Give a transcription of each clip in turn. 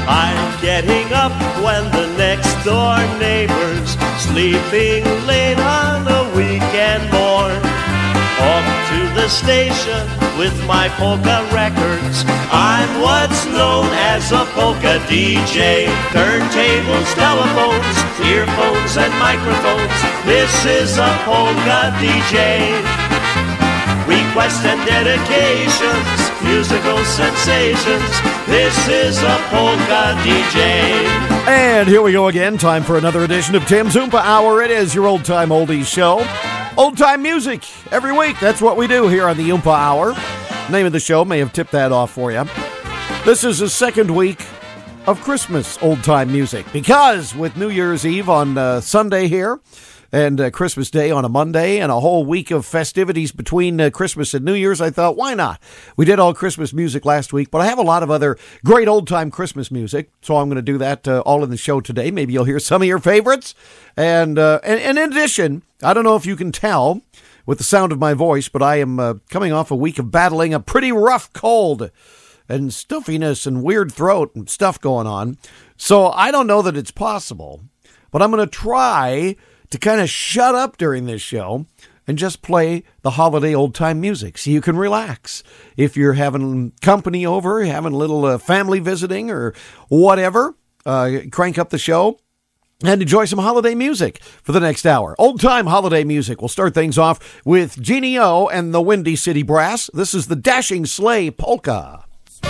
I'm getting up when the next door neighbor's sleeping late on a weekend morn. Off to the station with my polka records. I'm what's known as a polka DJ. Turntables, telephones, earphones and microphones. This is a polka DJ. Requests and dedications, musical sensations. This is a polka DJ. And here we go again. Time for another edition of Tim's Oompa Hour. It is your old-time oldies show. Old-time music every week. That's what we do here on the Oompa Hour. Name of the show may have tipped that off for you. This is the second week of Christmas old-time music because with New Year's Eve on Sunday here and Christmas Day on a Monday and a whole week of festivities between Christmas and New Year's, I thought, why not? We did all Christmas music last week, but I have a lot of other great old-time Christmas music, so I'm going to do that all in the show today. Maybe you'll hear some of your favorites. And in addition, I don't know if you can tell with the sound of my voice, but I am coming off a week of battling a pretty rough cold and stuffiness and weird throat and stuff going on. So I don't know that it's possible, but I'm going to try to kind of shut up during this show and just play the holiday old-time music so you can relax. If you're having company over, having a little family visiting or whatever, crank up the show and enjoy some holiday music for the next hour. Old-time holiday music. We'll start things off with Jeannie O and the Windy City Brass. This is the Dashing Sleigh Polka.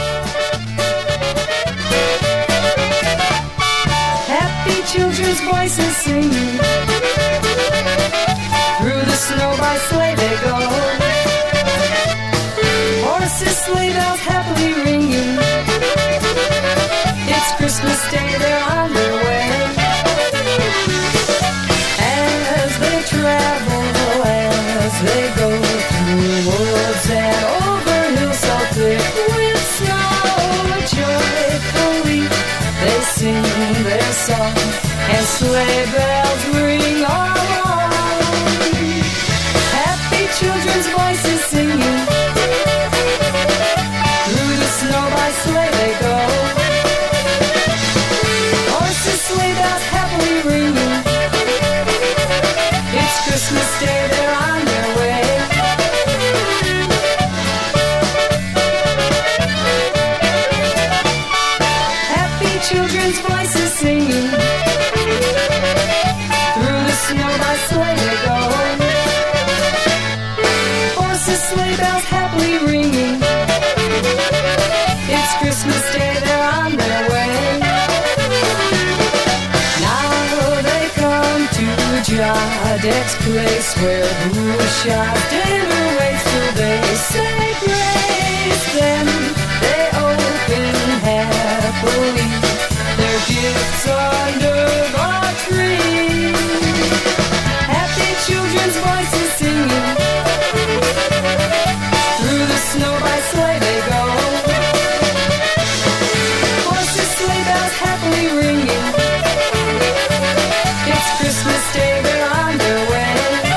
Happy children's voices singing. Through the snow by sleigh they go. Horses, sleigh bells happily ringing. It's Christmas Day, they're on their way. As they travel, as they go through woods and over hills so thick with snow, joyfully they sing their song and sleigh bells ring along. Happy children's voices singing. Through the snow by sleigh they go. Horses, sleigh bells happily ringing. It's Christmas Day, they're on their way. Happy children's voices singing. Through the snow by sleigh they go. Horses, sleigh bells happily ringing. It's Christmas Day, they're on their way. Now they come to Jadek's place where Bouchard's dinner waits till they say grace. Then they open happily their gifts under the tree. Happy children's voices singing. Through the snow by sleigh they go. Horses, sleigh bells happily ringing. It's Christmas Day, they're on their way.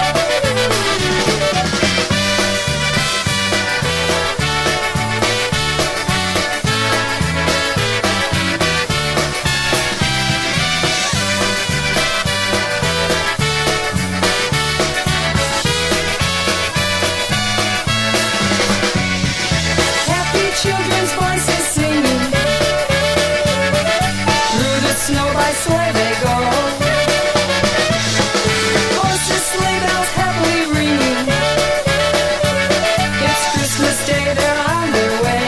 Happy children's voices singing. Through the snow by sleigh they go. Horses, sleigh bells happily ringing. It's Christmas Day, they're on their way.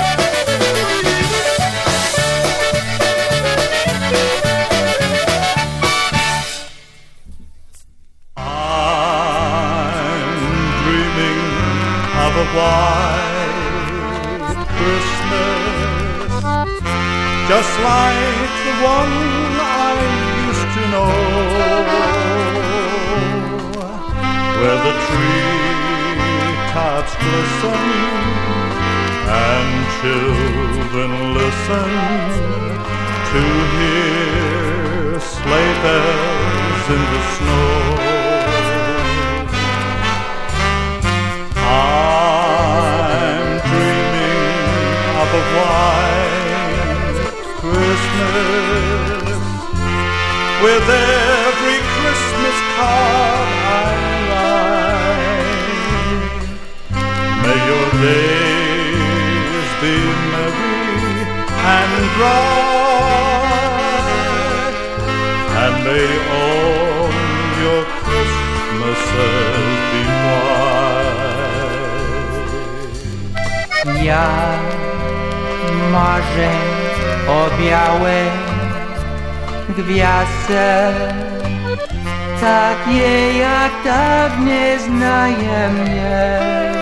I'm dreaming of a white Christmas, just like the one I used to know, where the treetops glisten and children listen to hear sleigh bells in the snow. I'm dreaming of a white Christmas, Christmas. With every Christmas card I write, may your days be merry and bright, and may all your Christmases be white. Ja marzę o białej gwiazdce, takie jak dawniej znajomie.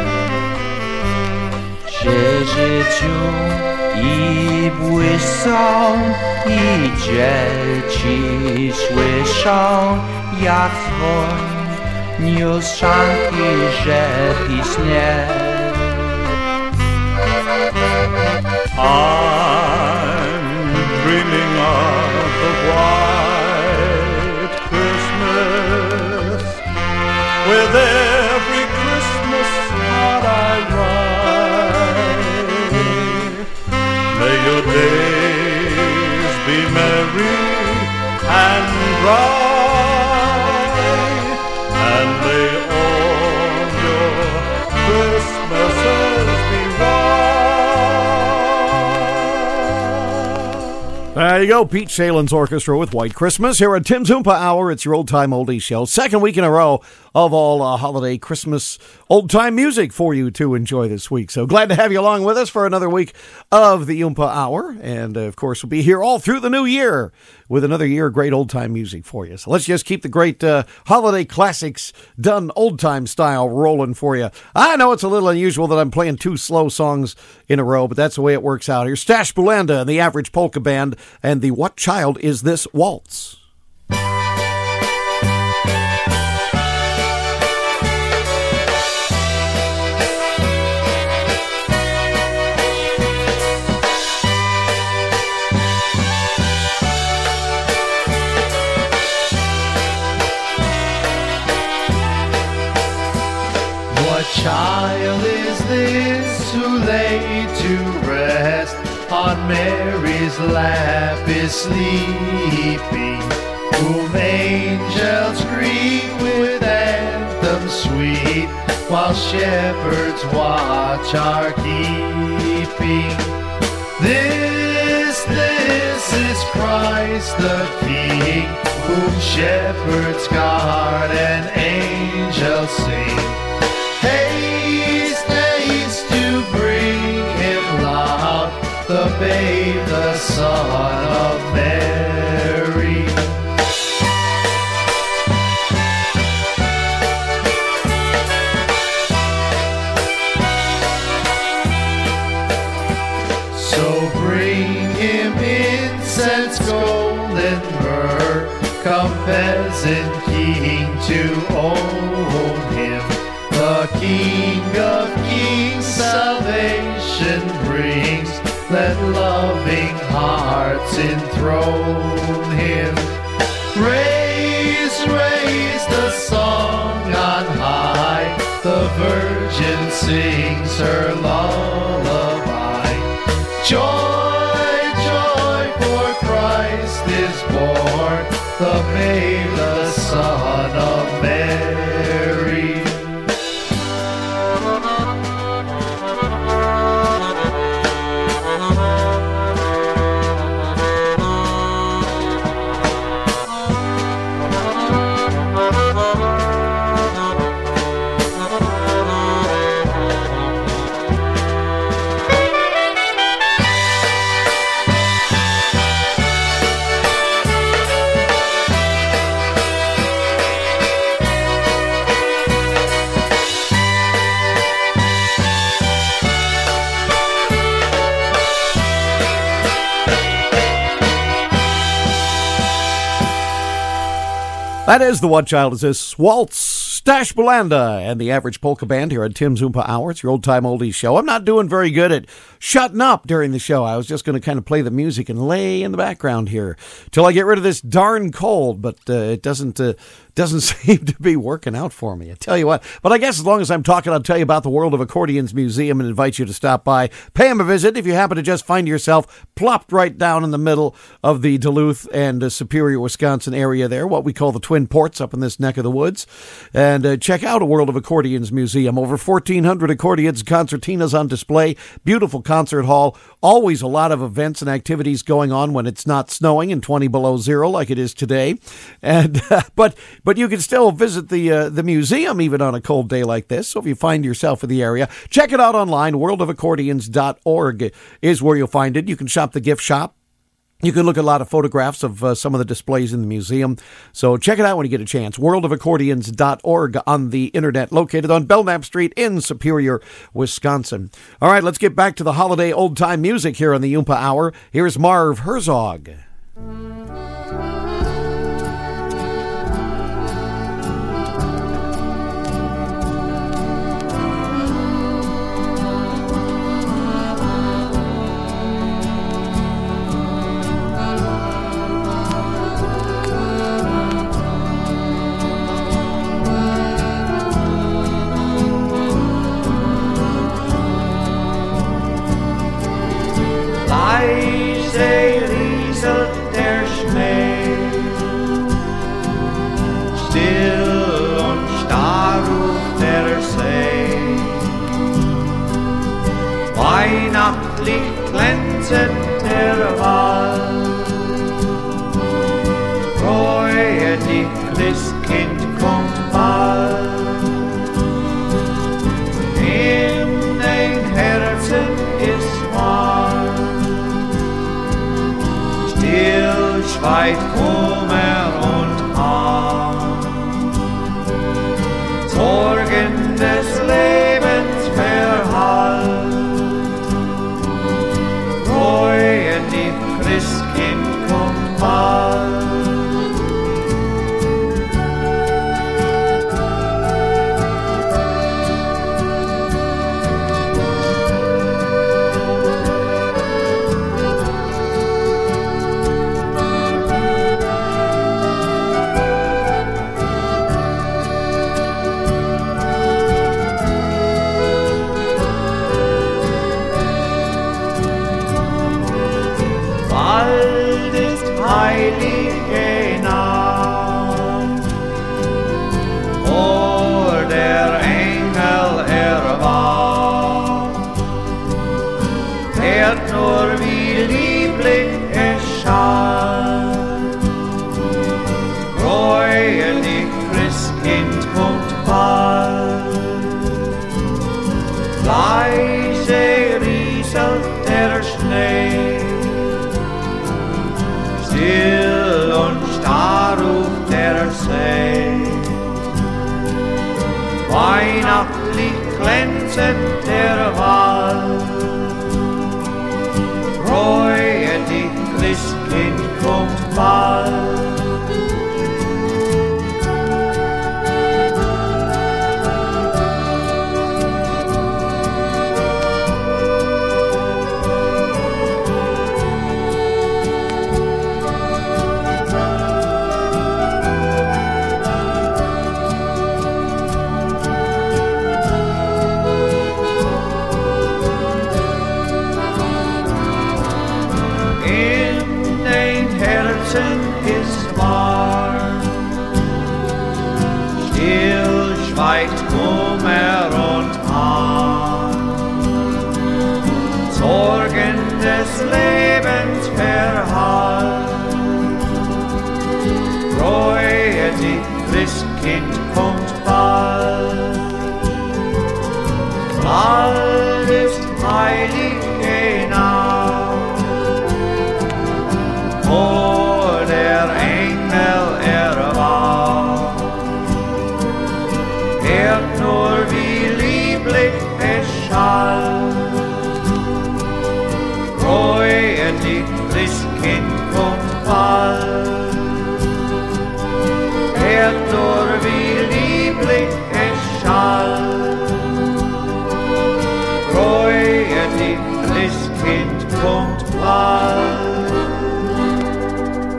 Przy życiu i błysą, i dzieci słyszą, jak dzwon niósł szanki, że pisnie. I'm dreaming of a white Christmas. With every Christmas card I write, may your days be merry and bright, and may all your Christmases be white. There you go, Pete Shalin's Orchestra with White Christmas here at Tim's Oompa Hour. It's your old-time oldies show. Second week in a row of all holiday Christmas old-time music for you to enjoy this week. So glad to have you along with us for another week of the Oompa Hour. And, of course, we'll be here all through the new year with another year of great old-time music for you. So let's just keep the great holiday classics done old-time style rolling for you. I know it's a little unusual that I'm playing two slow songs in a row, but that's the way it works out here. Stash Bulanda and the Average Polka Band and the What Child Is This Waltz? What child is this who lay to rest on Mary's lap is sleeping, whom angels greet with anthems sweet, while shepherds watch are keeping? This is Christ the King, whom shepherds guard and angels sing. Haste, haste to bring him loud, the babe, the Son of Mary. So bring him incense, gold, and myrrh, come peasant king to own him. The King of Kings salvation brings, let loving hearts enthrone him. Raise, raise the song on high, the Virgin sings her lullaby. Joy, joy, for Christ is born, the babe, the Son of Mary. That is the What Child Is This Waltz, Stash Bulanda, and the Average Polka Band here at Tim's Oompa Hour. It's your old-time oldies show. I'm not doing very good at shutting up during the show. I was just going to kind of play the music and lay in the background here till I get rid of this darn cold, but it doesn't seem to be working out for me. I tell you what. But I guess as long as I'm talking, I'll tell you about the World of Accordions Museum and invite you to stop by, pay them a visit if you happen to just find yourself plopped right down in the middle of the Duluth and Superior, Wisconsin area there, what we call the Twin Ports up in this neck of the woods. And check out a World of Accordions Museum. Over 1,400 accordions, concertinas on display, beautiful concert hall, always a lot of events and activities going on when it's not snowing and 20 below zero like it is today. And but you can still visit the museum even on a cold day like this. So if you find yourself in the area, check it out online. worldofaccordions.org is where you'll find it. You can shop the gift shop. You can look at a lot of photographs of some of the displays in the museum. So check it out when you get a chance. worldofaccordions.org on the internet, located on Belknap Street in Superior, Wisconsin. All right, let's get back to the holiday old-time music here on the Oompa Hour. Here's Marv Herzog. Leise rieselt der Schnee, still und starr ruft der See. Weihnachtlich glänzet der Wald, freue dich, Christkind kommt bald. In dein Herzen ist warm, still schweigt Kummer und Harm. Sorgen des Lebens verhallt, freue dich, Christkind kommt bald. Bald ist heilige Nacht, vor der Engel erwacht, hört nur wie lieblich es schallt, freue dich, Christkind kommt bald. Leise rieselt der Schnee, still und starr ruft der See. Weihnachtlich glänzet der Wald, freue dich, Christkind kommt bald.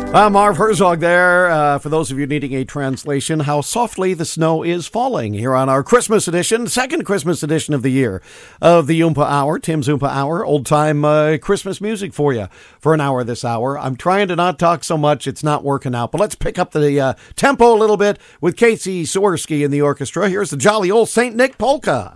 Marv Herzog there. For those of you needing a translation, How Softly the Snow is Falling, here on our Christmas edition, second Christmas edition of the year of the Oompa Hour, Tim's Oompa Hour, old-time Christmas music for you for an hour this hour. I'm trying to not talk so much, it's not working out, but let's pick up the tempo a little bit with Casey Swirsky in the orchestra. Here's the Jolly Old St. Nick Polka.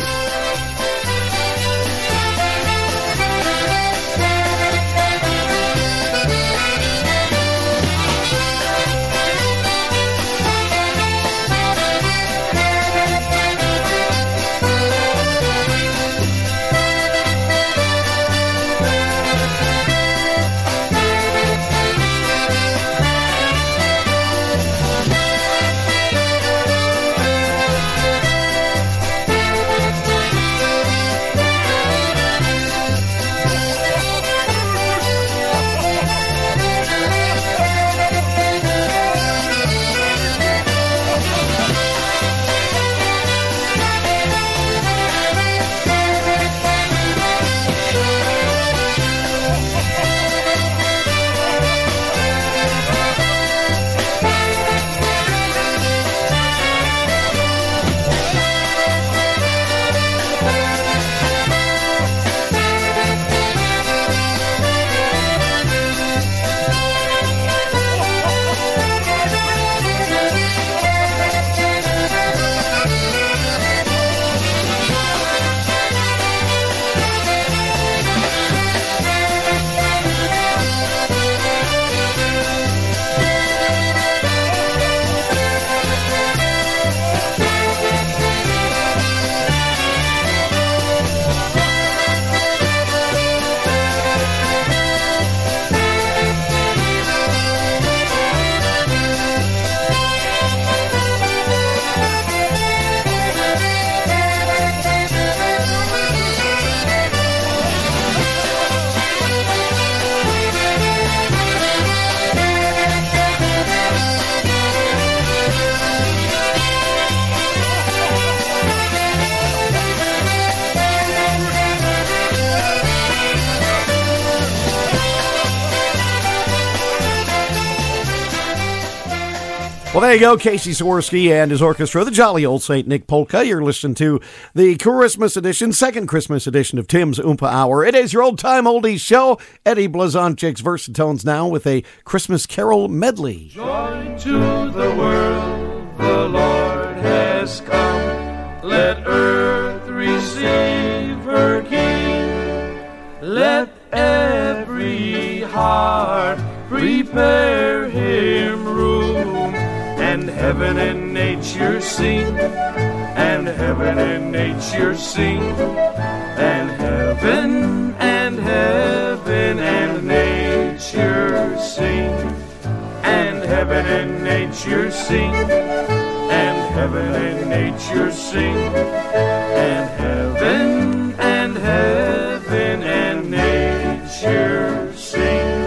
Well, there you go, Casey Swirsky and his orchestra, the Jolly Old St. Nick Polka. You're listening to the Christmas edition, second Christmas edition of Tim's Oompa Hour. It is your old-time oldies show. Eddie Blazonczyk's Versatones now with a Christmas Carol medley. Joy to the world, the Lord has come. Let earth receive her King. Let every heart prepare him room. And heaven and nature sing, and heaven and nature sing, and heaven and heaven and nature sing, and heaven and nature sing, and heaven and nature sing, and heaven and heaven and nature sing.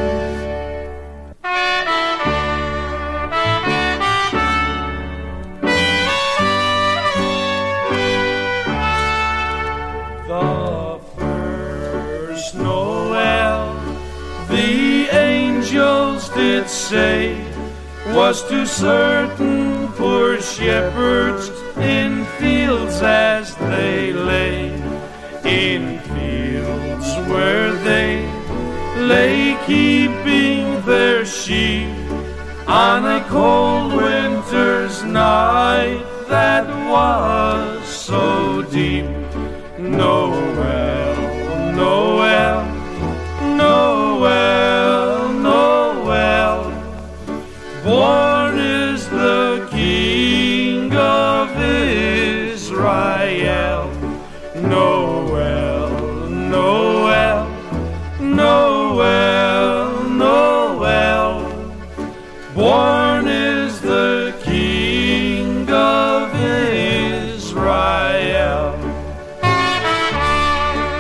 Did say was to certain poor shepherds in fields as they lay, in fields where they lay keeping their sheep on a cold winter's night that was so deep. Noel, Noel, Noel, Noel, born is the King of Israel. Noel, Noel, Noel, Noel, born is the King of Israel.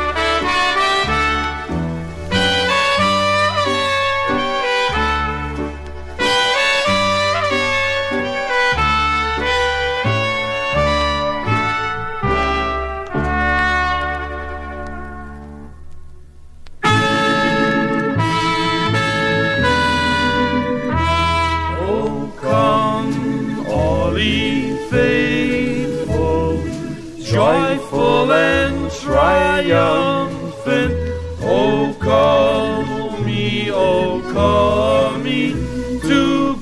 ye, O come ye to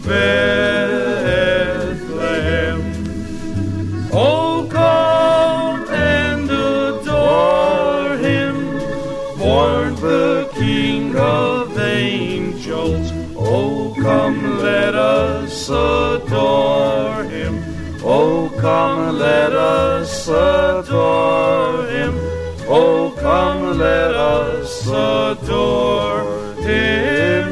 Bethlehem. O come and adore him, born the King of angels. O come, let us adore him. O come, let us adore him. O come, let us adore him,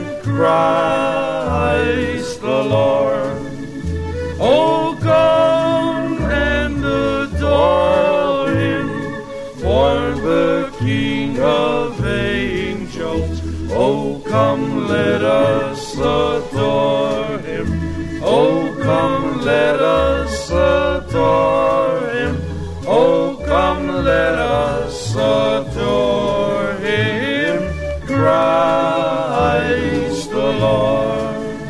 Christ the Lord. O come and adore him, born the King of angels. O come, let us adore him. O come, let us adore him. O come, let us adore him, Christ the Lord.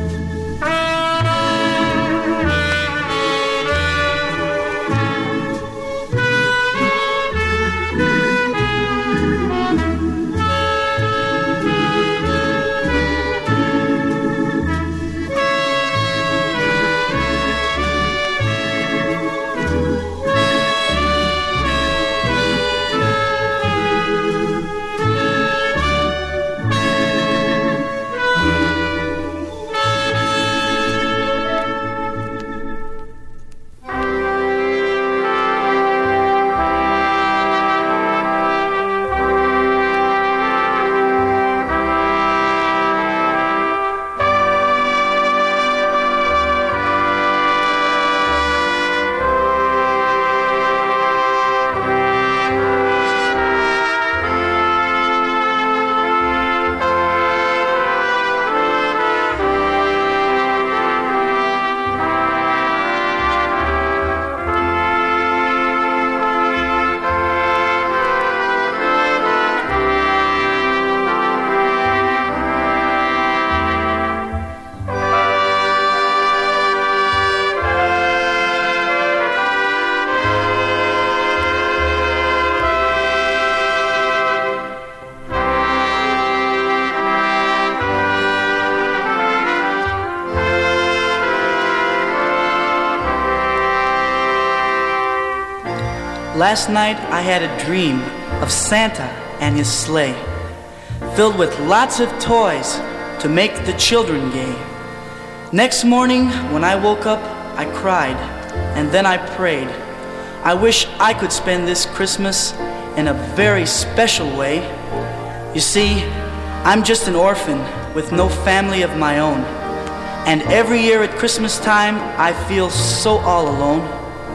Last night I had a dream of Santa and his sleigh, filled with lots of toys to make the children gay. Next morning when I woke up, I cried, and then I prayed. I wish I could spend this Christmas in a very special way. You see, I'm just an orphan with no family of my own, and every year at Christmas time I feel so all alone.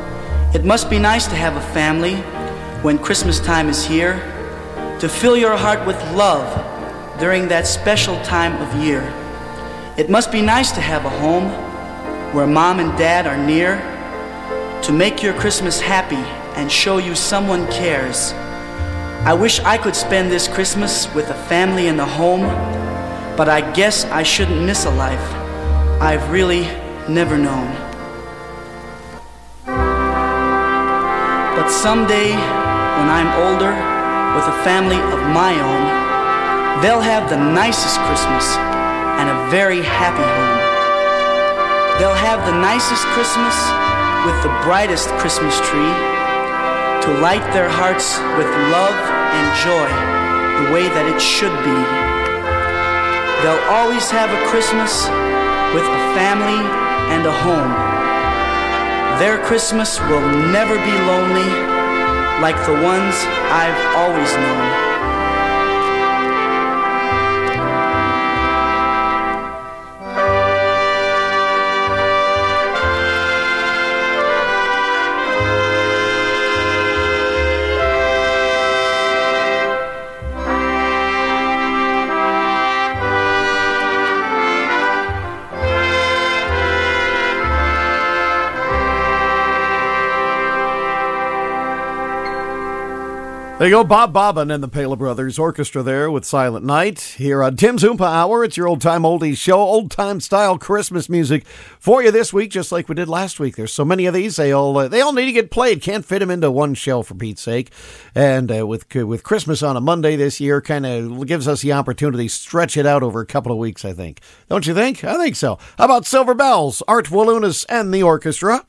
It must be nice to have a family when Christmas time is here, to fill your heart with love during that special time of year. It must be nice to have a home where mom and dad are near, to make your Christmas happy and show you someone cares. I wish I could spend this Christmas with a family in the home, but I guess I shouldn't miss a life I've really never known. But someday, when I'm older, with a family of my own, they'll have the nicest Christmas and a very happy home. They'll have the nicest Christmas with the brightest Christmas tree to light their hearts with love and joy the way that it should be. They'll always have a Christmas with a family and a home. Their Christmas will never be lonely like the ones I've always known. There you go, Bob Bobbin and the Pala Brothers Orchestra there with Silent Night. Here on Tim's Oompa Hour, it's your old-time oldies show, old-time style Christmas music for you this week, just like we did last week. There's so many of these, they all need to get played. Can't fit them into one show, for Pete's sake. And with Christmas on a Monday this year, kind of gives us the opportunity to stretch it out over a couple of weeks, I think. Don't you think? I think so. How about Silver Bells, Art Walunas and the orchestra?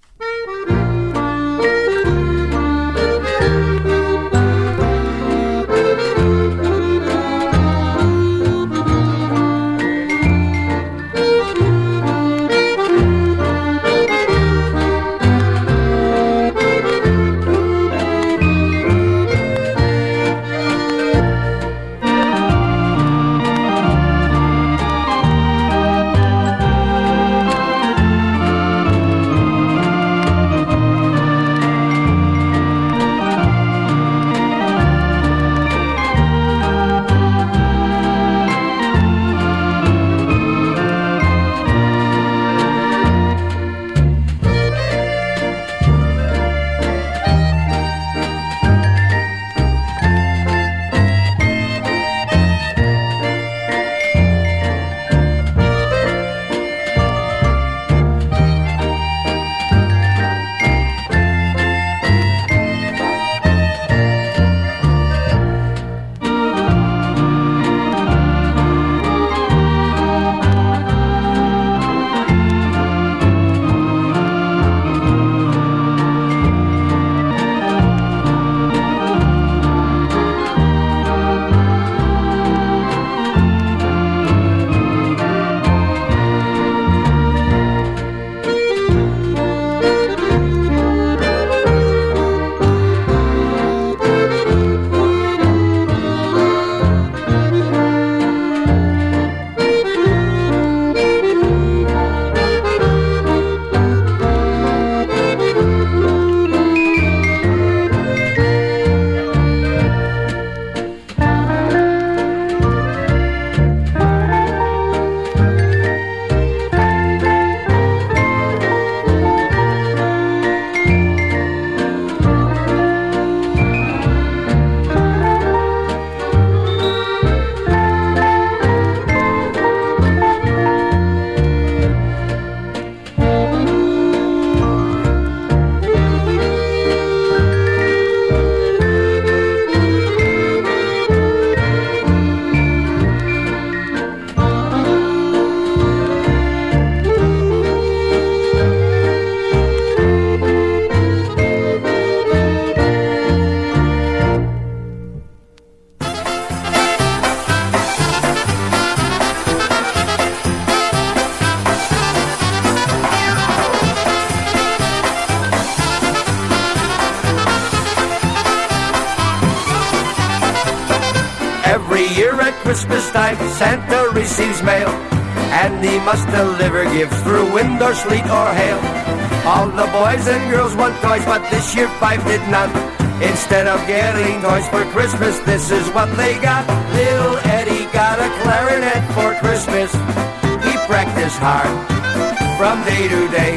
Every year at Christmas time, Santa receives mail, and he must deliver gifts through wind or sleet or hail. All the boys and girls want toys, but this year 5 did not. Instead of getting toys for Christmas, this is what they got. Little Eddie got a clarinet for Christmas. He practiced hard from day to day.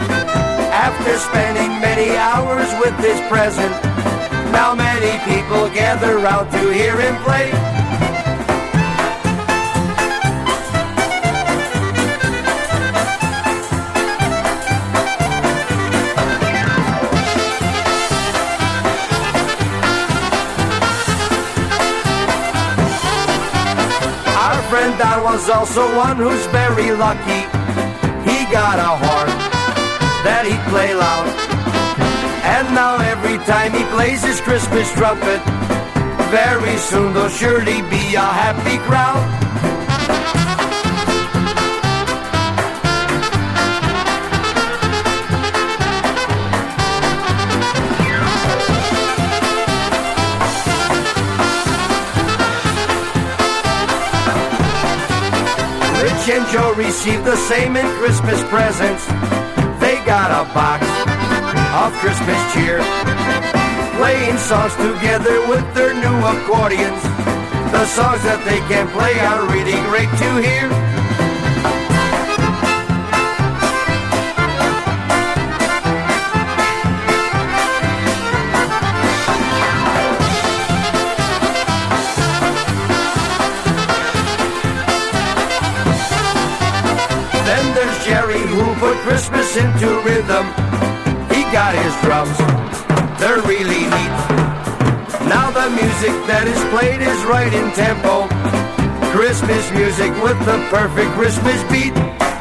After spending many hours with his present, now many people gather round to hear him play. Our friend Don was also one who's very lucky. He got a horn that he'd play loud. And now every time he plays his Christmas trumpet, very soon there'll surely be a happy crowd. Rich and Joe received the same in Christmas presents. They got a box of Christmas cheer, playing songs together with their new accordions. The songs that they can play are really great to hear. then there's Jerry who put Christmas into rhythm. He got his drums, they're really neat. Now the music that is played is right in tempo. Christmas music with the perfect Christmas beat.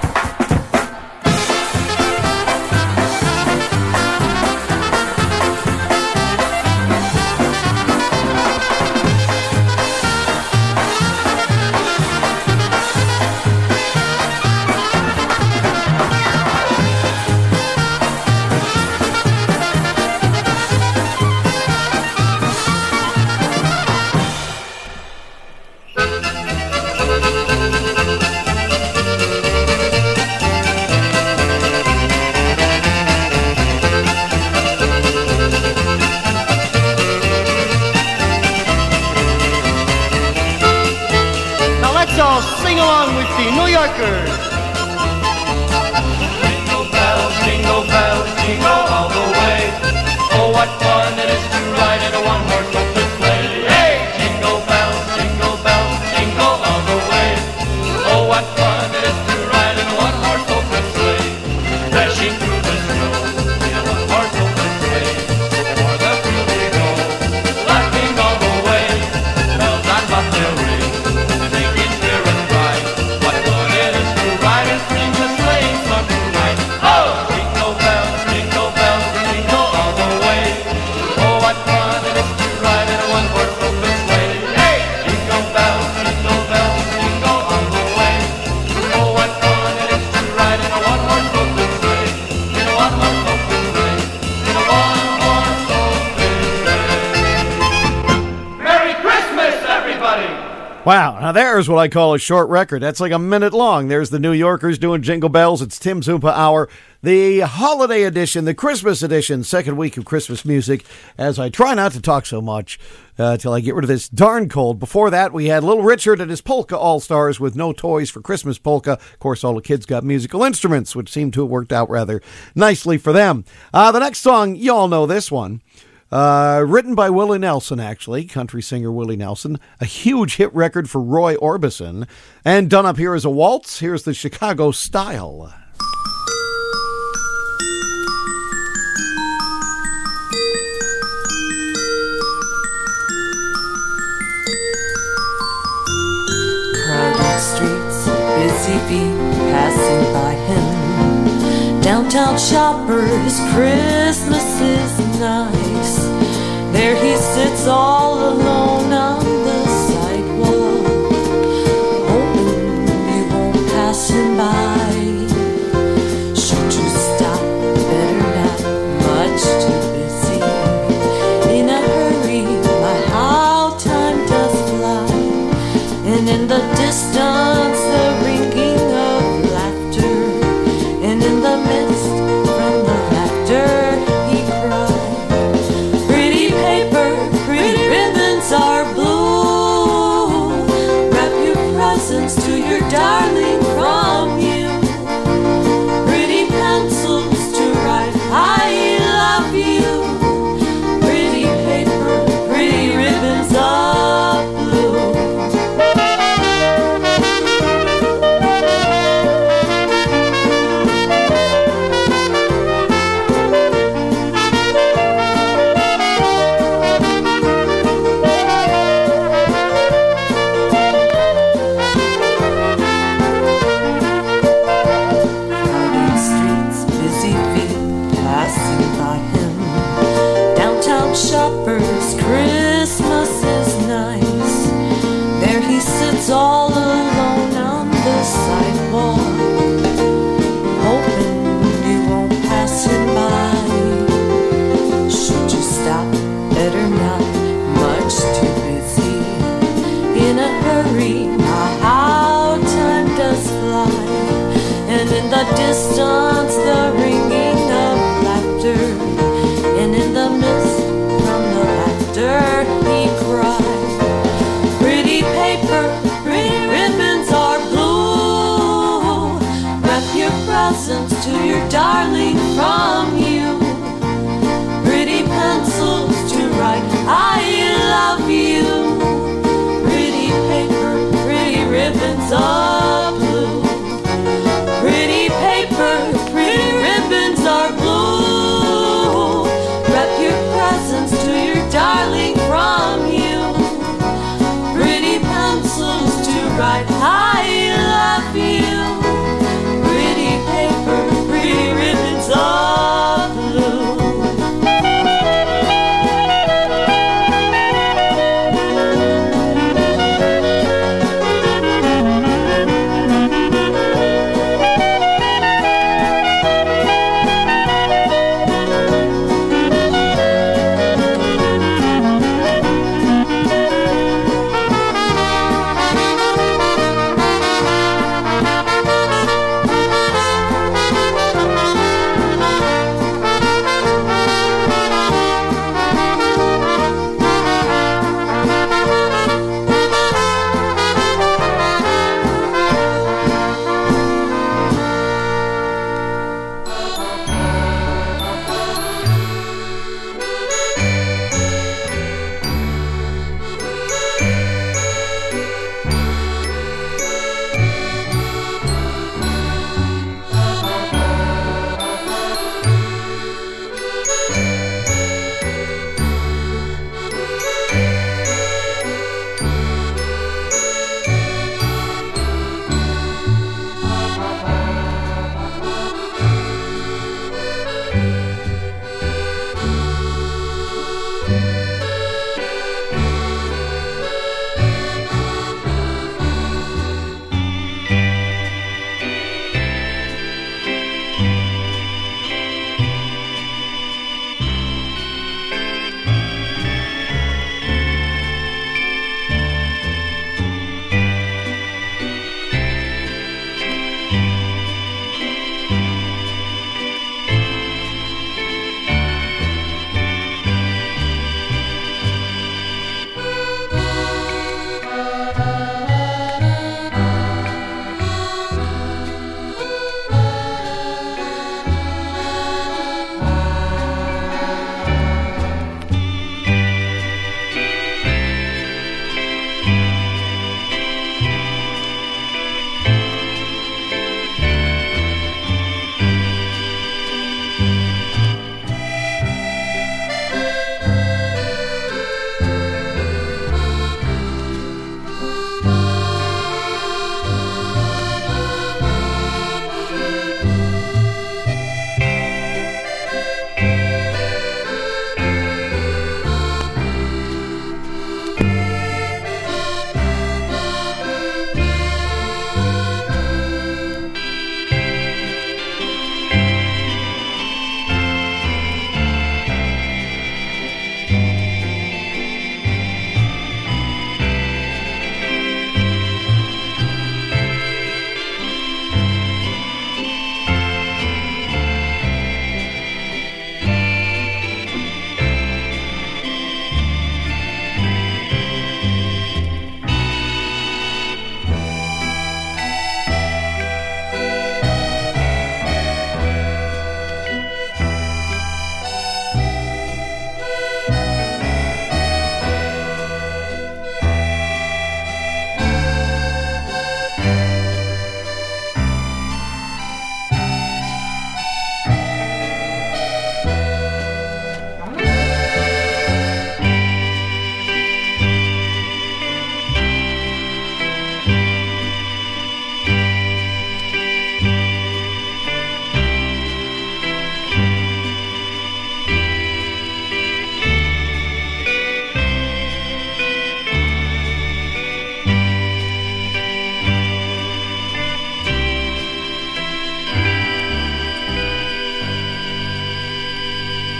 Sing along with the New Yorkers. Jingle bells, jingle all the way. Oh, what fun it is to ride in a one-horse open sleigh. Hey! Jingle bells, jingle all the way. Oh, what fun it is to ride in a one-horse open sleigh. Dashing through the snow in a one-horse open sleigh. O'er the field we go, laughing all the way. Bells on bobtail ring. Wow, now there's what I call a short record. That's like a minute long. There's the New Yorkers doing Jingle Bells. It's Tim's Oompa Hour, the holiday edition, the Christmas edition, second week of Christmas music, as I try not to talk so much till I get rid of this darn cold. Before that, we had Little Richard and his Polka All-Stars with No Toys for Christmas Polka. Of course, all the kids got musical instruments, which seemed to have worked out rather nicely for them. The next song, you all know this one. Written by Willie Nelson, actually, country singer Willie Nelson. A huge hit record for Roy Orbison. And done up here as a waltz, here's the Chicago Style. Crowded streets, busy feet passing by him. Downtown shoppers, Christmas is nice. There he sits all alone on the sidewalk, hoping you won't pass him by. Should you stop? Better not, much too busy. In a hurry, my how time does fly. And in the distance, the ringing of laughter. And in the midst, from the laughter, he cried. Pretty paper, pretty ribbons are blue. Wrap your presents to your darling from you. Pretty pencils to write, I love you. Pretty paper, pretty ribbons of blue. Shoppers, Christmas is nice. There he sits all alone on the sidewalk, hoping you won't pass him by. Should you stop? Better not, much too busy. In a hurry, how time does fly. And in the distance, the ringing of laughter. And in the midst, he cried. Pretty paper, pretty ribbons are blue. Wrap your presents to your darling from you. Pretty pencils to write, I love you. Pretty paper, pretty ribbons of blue. Pretty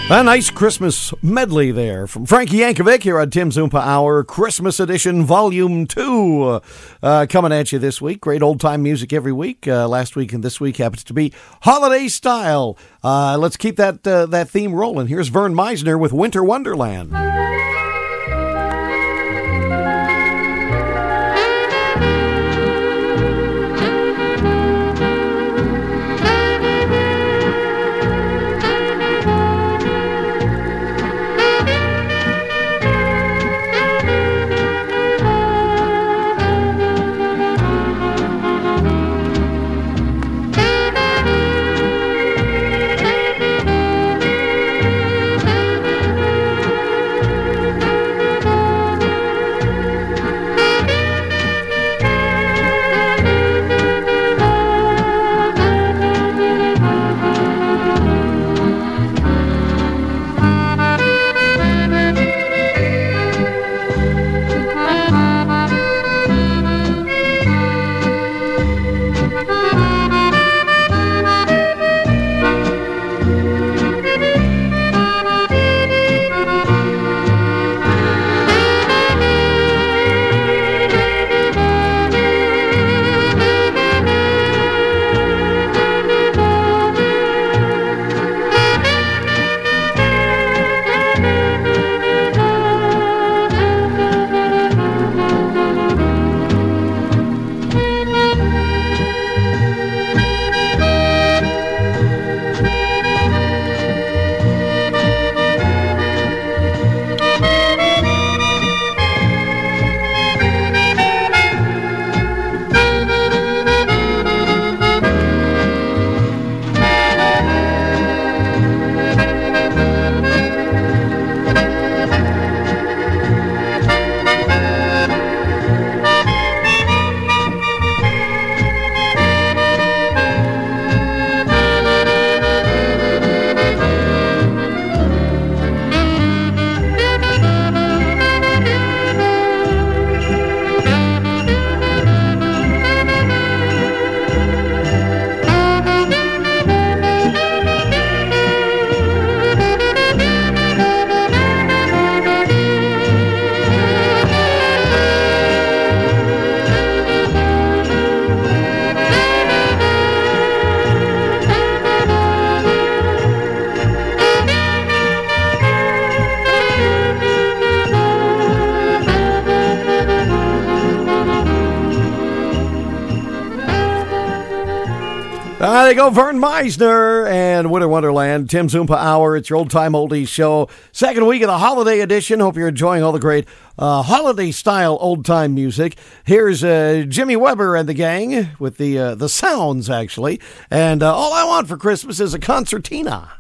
A nice Christmas medley there from Frankie Yankovic here on Tim's Oompa Hour, Christmas Edition Volume 2. Coming at you this week. Great old-time music every week. Last week and this week happens to be holiday style. Let's keep that theme rolling. Here's Vern Meisner with Winter Wonderland. There you go, Vern Meisner and Winter Wonderland. Tim's Oompa Hour. It's your old-time oldies show. Second week of the holiday edition. Hope you're enjoying all the great holiday-style old-time music. Here's Jimmy Weber and the gang with the sounds, actually. And All I Want for Christmas is a concertina.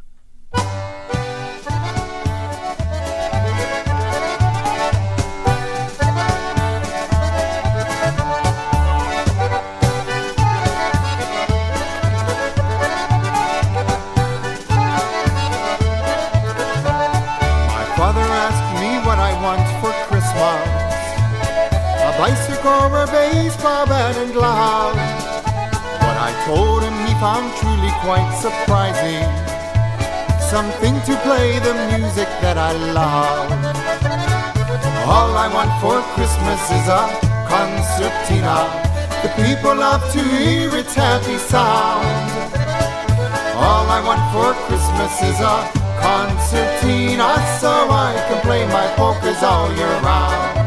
Bicycle, a baseball bat and glove. What I told him he found truly quite surprising. Something to play the music that I love. All I want for Christmas is a concertina. The people love to hear its happy sound. All I want for Christmas is a concertina, so I can play my polkas all year round.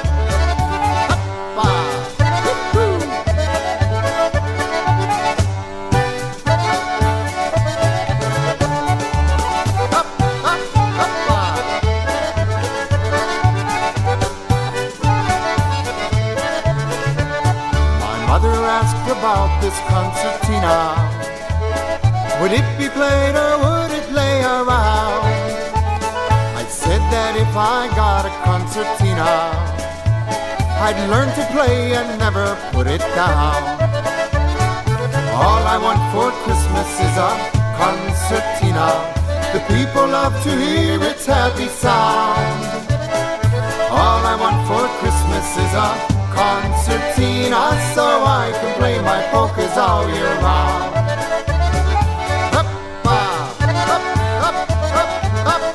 About this concertina, would it be played or would it lay around? I said that if I got a concertina, I'd learn to play and never put it down. All I want for Christmas is a concertina. The people love to hear its happy sound. All I want for Christmas is a concertina, so I can play my polkas all year round. Up, up, up, up, up, up.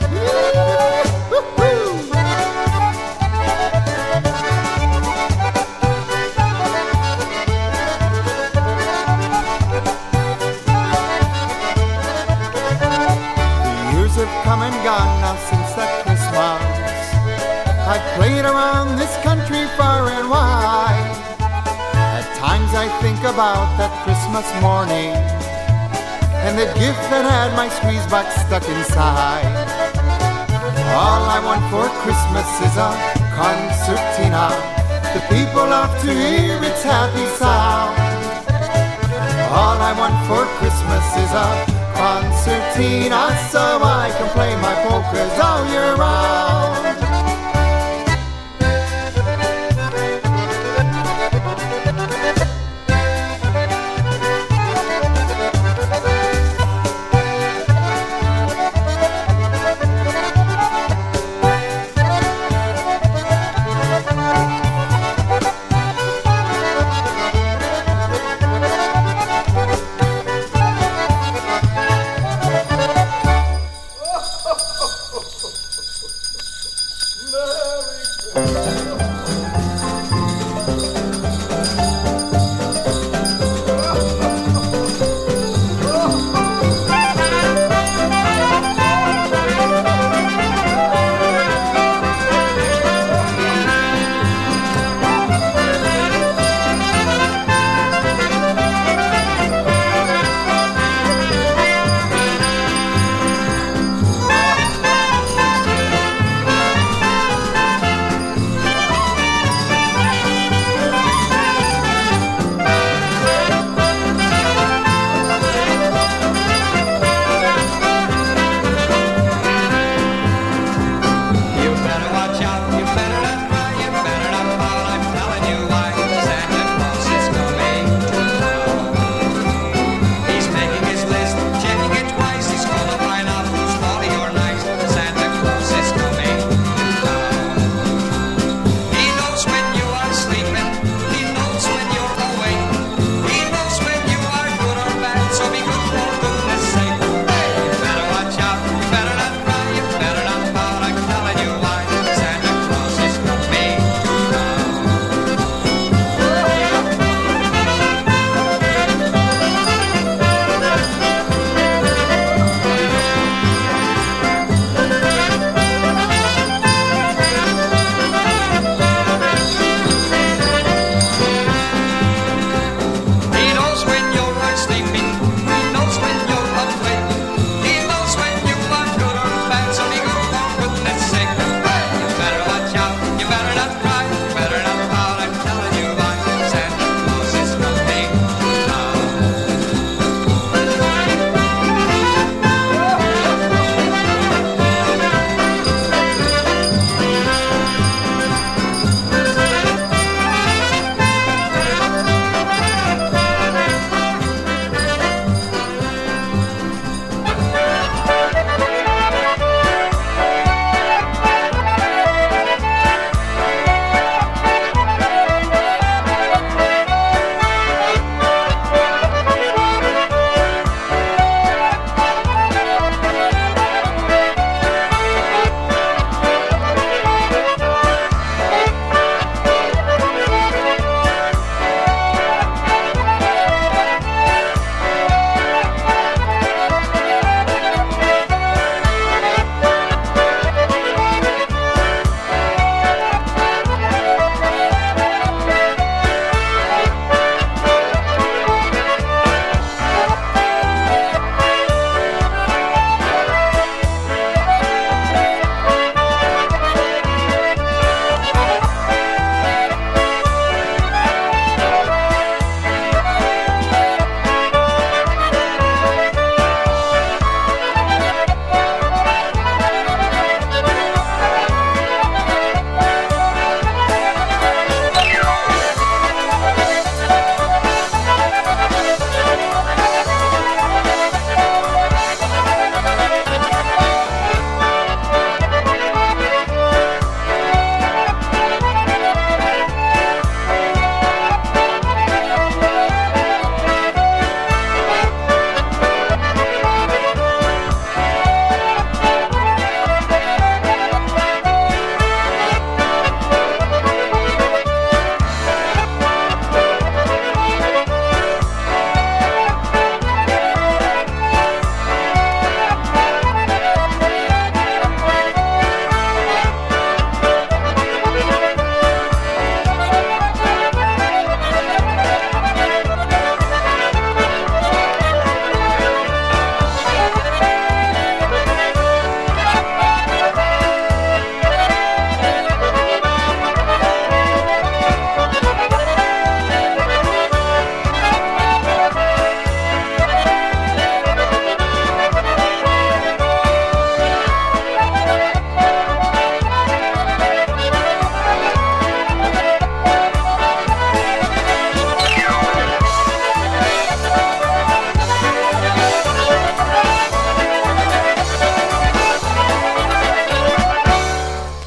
come and gone now since that Christmas. I've played around this country far and wide. At times I think about that Christmas morning and the gift that had my squeeze box stuck inside. All I want for Christmas is a concertina. The people love to hear its happy sound. All I want for Christmas is a concertina, so I can play my polkas all year round.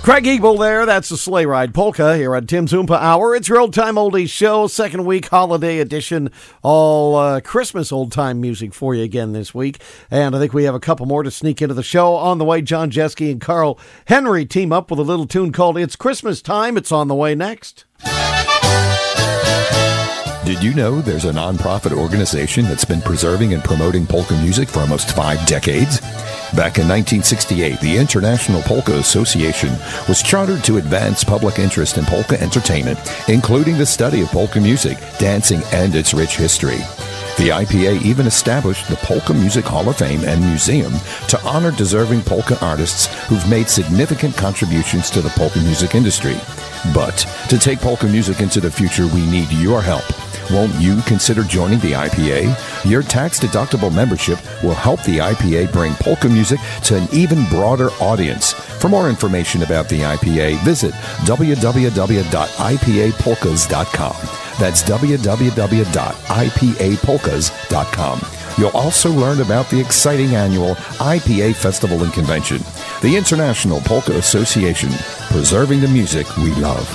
Craig Eagle there. That's the Sleigh Ride Polka here on Tim's Oompa Hour. It's your old-time oldies show, second week holiday edition. All Christmas old-time music for you again this week. And I think we have a couple more to sneak into the show. On the way, John Jeske and Carl Henry team up with a little tune called It's Christmas Time. It's on the way next. Did you know there's a nonprofit organization that's been preserving and promoting polka music for almost 5 decades? Back in 1968, the International Polka Association was chartered to advance public interest in polka entertainment, including the study of polka music, dancing, and its rich history. The IPA even established the Polka Music Hall of Fame and Museum to honor deserving polka artists who've made significant contributions to the polka music industry. But to take polka music into the future, we need your help. Won't you consider joining the IPA? Your tax-deductible membership will help the IPA bring polka music to an even broader audience. For more information about the IPA, visit www.ipapolkas.com. That's www.ipapolkas.com. You'll also learn about the exciting annual IPA Festival and Convention. The International Polka Association, preserving the music we love.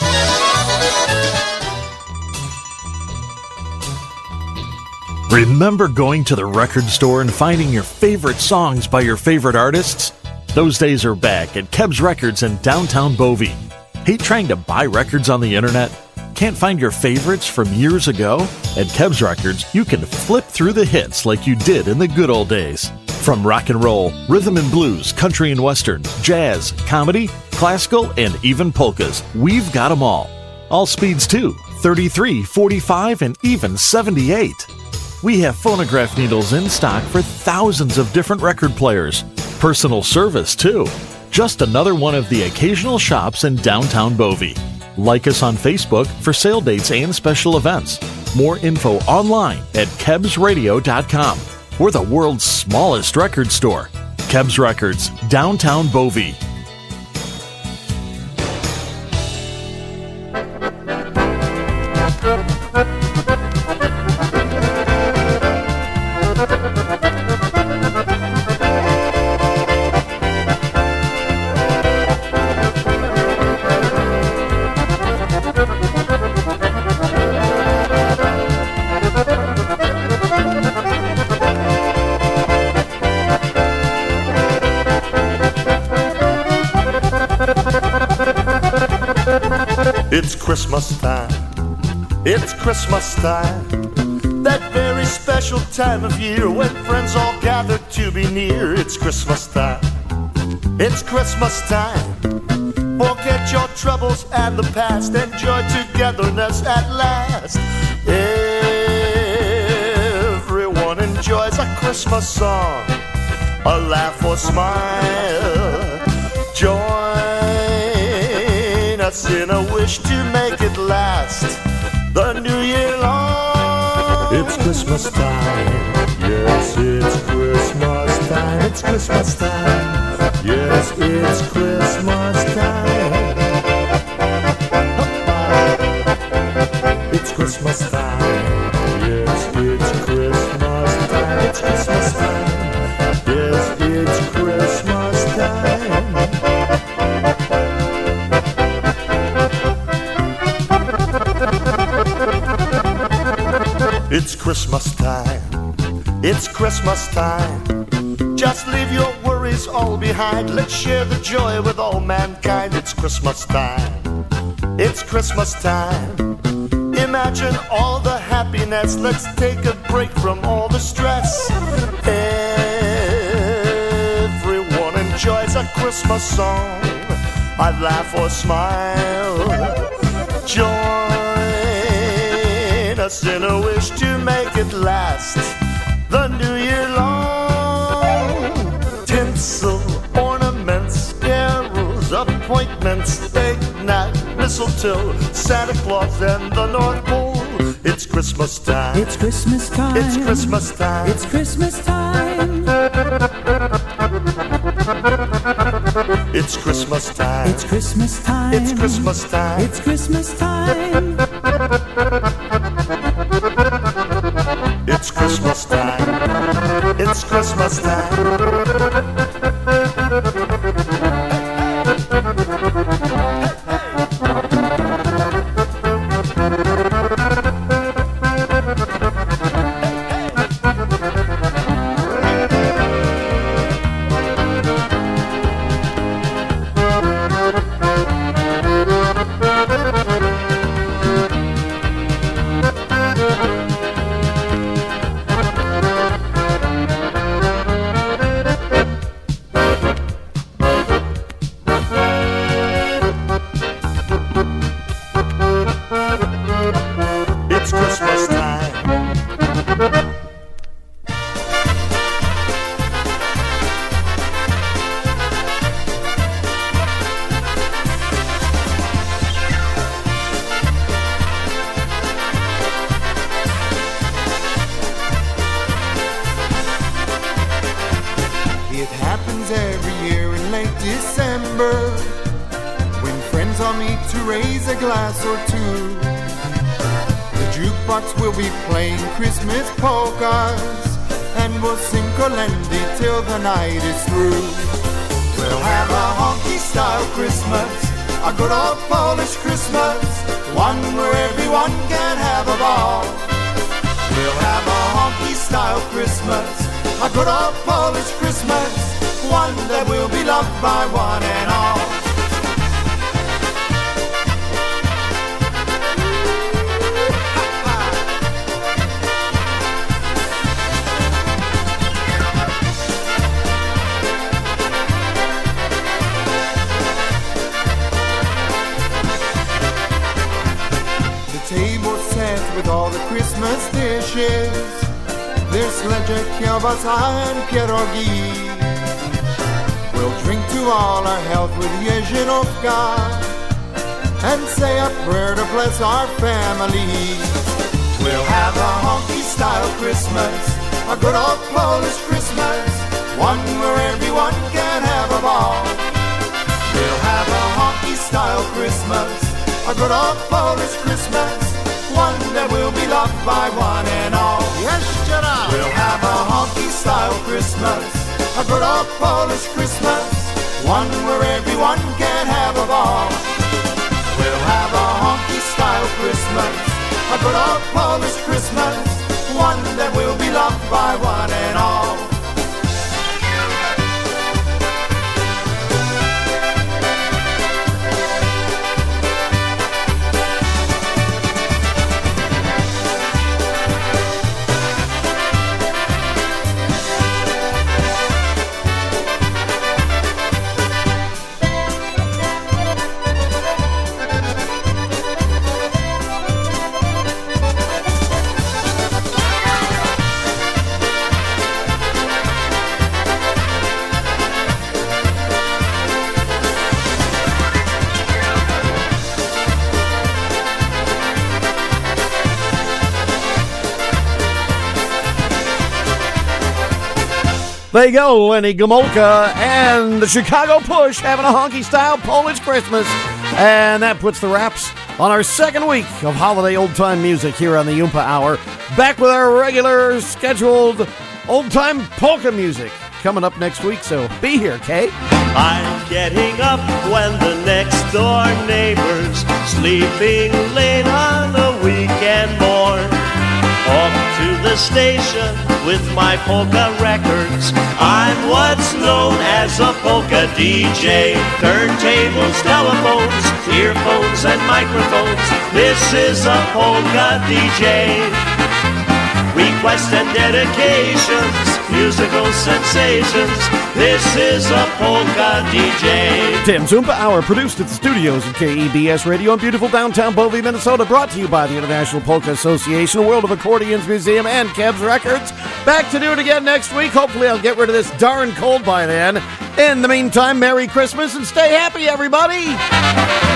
Remember going to the record store and finding your favorite songs by your favorite artists? Those days are back at Kebs Records in downtown Bovey. Hate trying to buy records on the internet? Can't find your favorites from years ago? At Kebs Records, you can flip through the hits like you did in the good old days. From rock and roll, rhythm and blues, country and western, jazz, comedy, classical, and even polkas, we've got them all. All speeds too, 33, 45, and even 78. We have phonograph needles in stock for thousands of different record players. Personal service, too. Just another one of the occasional shops in downtown Bovey. Like us on Facebook for sale dates and special events. More info online at KebsRadio.com. We're the world's smallest record store. Kebs Records, downtown Bovey. It's Christmas time, it's Christmas time, that very special time of year when friends all gather to be near. It's Christmas time, it's Christmas time, forget your troubles and the past, enjoy togetherness at last. Everyone enjoys a Christmas song, a laugh or smile. Join us in a wish to make it last the new year long. It's Christmas time, yes, it's Christmas time. It's Christmas time, yes, it's Christmas time. It's Christmas time, yes, it's Christmas time. It's Christmas time, yes, it's Christmas time. It's Christmas time, it's Christmas time. Just leave your worries all behind. Let's share the joy with all mankind. It's Christmas time, it's Christmas time. Imagine all the happiness. Let's take a break from all the stress. Everyone enjoys a Christmas song, a laugh or smile. Join us in a wish to make it last the new year long. Tinsel, ornaments, carols, appointments, eggnog, mistletoe, Santa Claus and the North Pole. It's Christmas time, It's Christmas time. it's Christmas time. It's Christmas time. It's Christmas time, It's Christmas time. it's Christmas time. It's Christmas time. It's Christmas time, it's Christmas time. December, when friends all meet to raise a glass or two. The jukebox will be playing Christmas polkas, and we'll sing Colendi till the night is through. We'll have a honky-style Christmas, a good old Polish Christmas, one where everyone can have a ball. We'll have a honky-style Christmas, a good old Polish Christmas, one that will be loved by one and all. Table set with all the Christmas dishes. There's ledger, kielbasa, and pierogi. We'll drink to all our health with Jezierovka and say a prayer to bless our family. We'll have a honky-style Christmas, a good old Polish Christmas, one where everyone can have a ball. We'll have a honky-style Christmas, a good old Polish Christmas, one that will be loved by one and all. Yes, Jedi. We'll have a honky-style Christmas, a good old Polish Christmas, one where everyone can have a ball. We'll have a honky-style Christmas, a good old Polish Christmas, one that will be loved by one and all. There you go, Lenny Gomulka and the Chicago Push having a honky-style Polish Christmas. And that puts the wraps on our second week of holiday old-time music here on the Oompa Hour. Back with our regular scheduled old-time polka music coming up next week, so be here, Kay. I'm getting up when the next-door neighbor's sleeping late on a weekend morn. Off to the station with my polka records. I'm what's known as a polka DJ. Turntables, telephones, earphones, and microphones. This is a polka DJ. Requests and dedications, musical sensations. This is a polka DJ. Tim's Oompa Hour, produced at the studios of KEBS Radio in beautiful downtown Bovey, Minnesota. Brought to you by the International Polka Association, World of Accordions Museum, and Kebs Records. Back to do it again next week. Hopefully I'll get rid of this darn cold by then. In the meantime, Merry Christmas and stay happy, everybody!